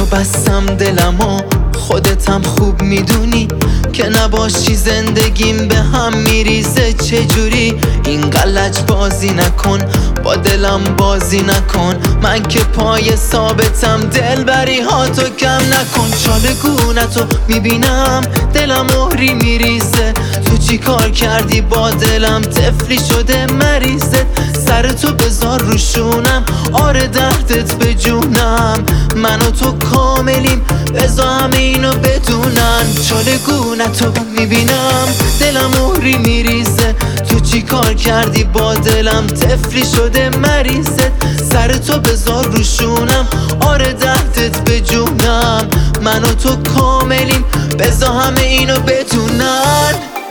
تو بستم دلمو، خودتم خوب میدونی که نباشی زندگیم به هم میریزه. چجوری این غلط بازی نکن، با دلم بازی نکن، من که پای ثابتم، دلبری ها تو کم نکن. چالگونتو میبینم دلم مهری میریزه، تو چی کار کردی با دلم، طفلی شده مریضه. سر تو بذار روشونم، آره دردت به جونم، من و تو کاملیم بذار همه اینو بدونن. چالگونتو میبینم دلم مهری میریزه، تو چی کار کردی با دلم، طفلی شده مریضه. سر تو بذار روشونم، آره دردت به جونم، من و تو کاملیم بذار همه اینو بدونن.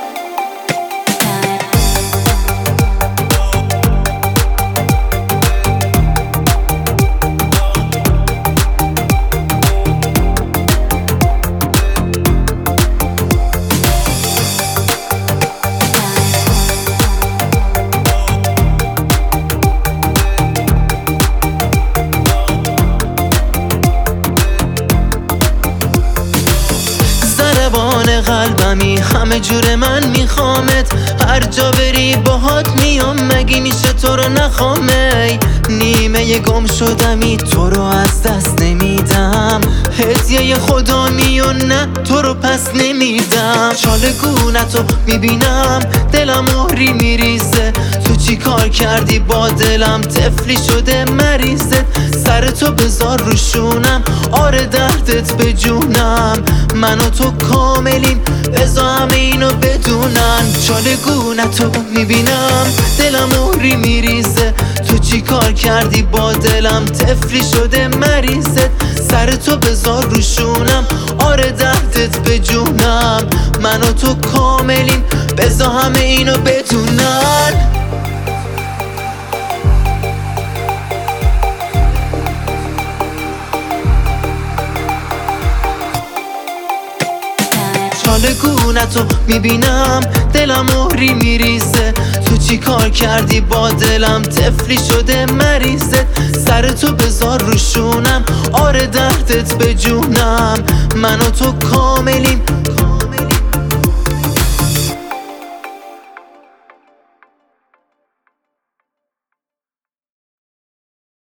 قلبمی همه جور من میخوامت، هر جا بری باهات میام، مگه میشه تو رو نخوامه؟ نیمه گم شدمی، تو رو از دست نمیدم، هدیه خدا میون، نه تو رو پس نمیدم. چالگونتو میبینم دلم مهری میریزه، تو چی کار کردی با دلم، طفلی شده مریضه. سر تو بذار روشونم، آره دردت به جونم، من و تو کاملیم بذار همه اینو بدونن. چالگونتو میبینم دلم مهری میریزه، تو چی کار کردی با دلم، طفلی شده مریضه. سر تو بذار روشونم، آره دردت به جونم، من و تو کاملیم بذار همه اینو بدونن. چالگونتو میبینم دلم مهری میریزه، تو چی کار کردی با دلم، طفلی شده مریضه. سر تو بذار روشونم، آره دردت به جونم، من و تو کاملیم